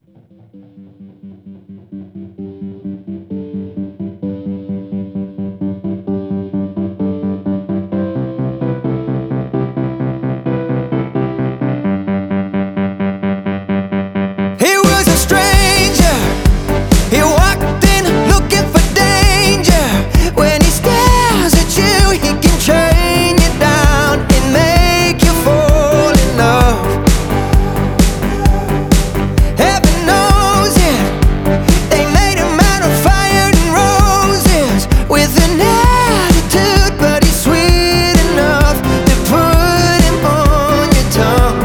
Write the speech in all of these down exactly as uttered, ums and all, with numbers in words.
He was a stranger. He walked in looking for danger. When he stares at you, he can chain you down and make you fall in love. Heaven knows it. They made him out of fire and roses, with an attitude, but he's sweet enough to put him on your tongue.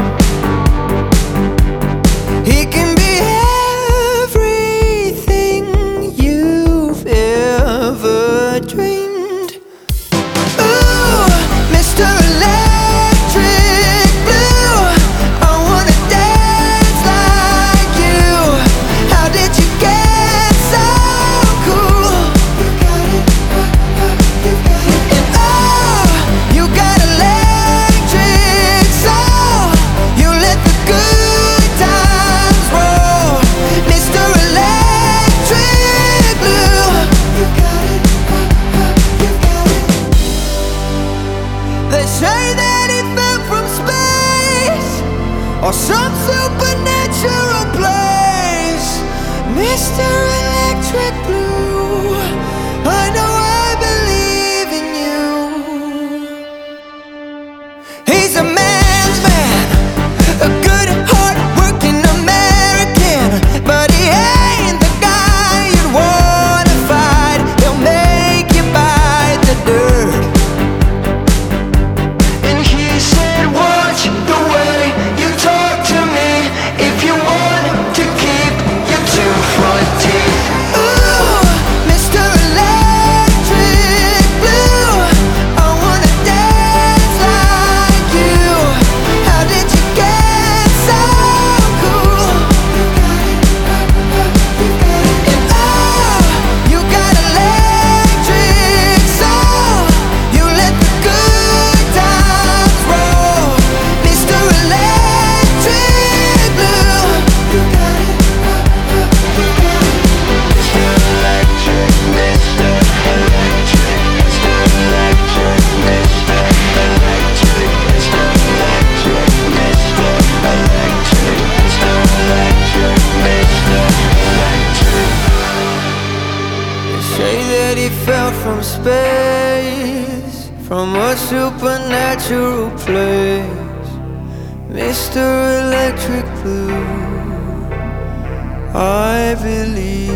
He can be everything you've ever dreamed. Ooh, Mister Electric Blue, I wanna dance like you. How did you get so cool? And oh, you got electric soul. You let the good times roll, Mister Electric Blue. They say that he fell from space or some supernatural place, Mister Electric Blue. I know I believe in you. He's a man's man, a good, hard-working American, but he ain't the guy you'd wanna fight. He'll make you bite the dirt. And he said, watch the way you talk to me if you want to keep your two front teeth. Ooh, Mister Electric Blue, I wanna dance like you. How did you get so cool? And oh, you got electric soul. You let the good times roll, Mister Electric Blue. Mister Electric, Mister Electric, Mister Electric, Mister Electric, Mister Electric, Mister Electric, Mister Electric, Mister Electric. They say that he fell from space, from a supernatural place, Mister Electric Blue. I believe